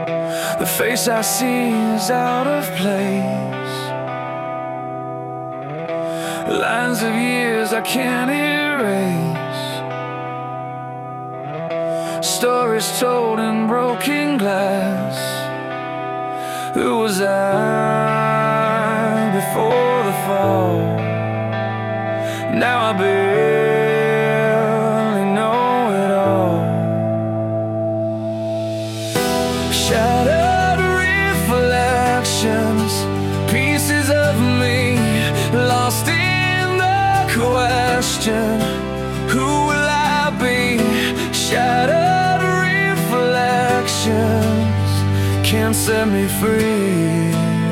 The face I see is out of place. Lines of years I can't erase. Stories told in broken glass. Who was I before the fall? Now I barely know it all. Shattered reflections, pieces of me lost in the question, who will I be? Shattered reflections can't set me free.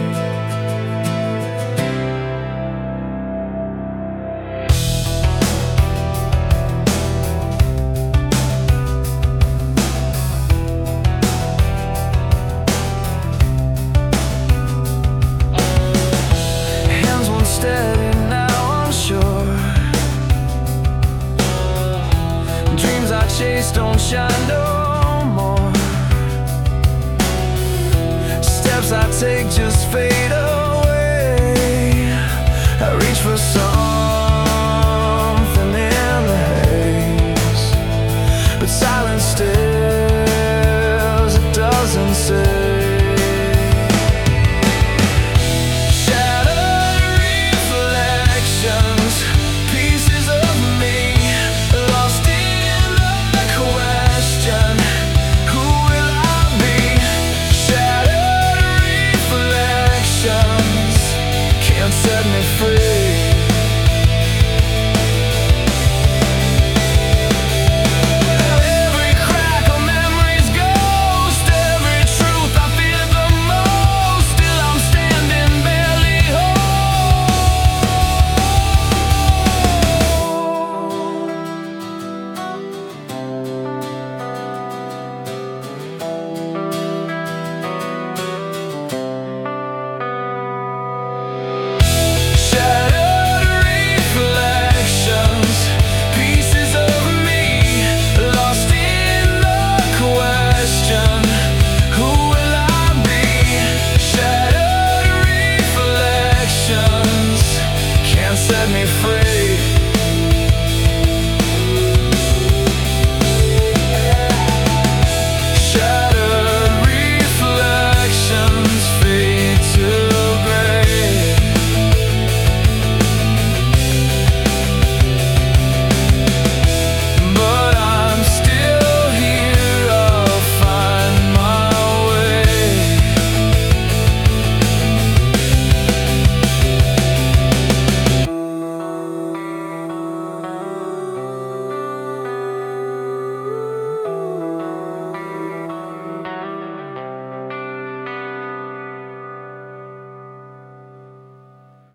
Steady, now unsure. Dreams I chase don't shine no more. Steps I take just fade away.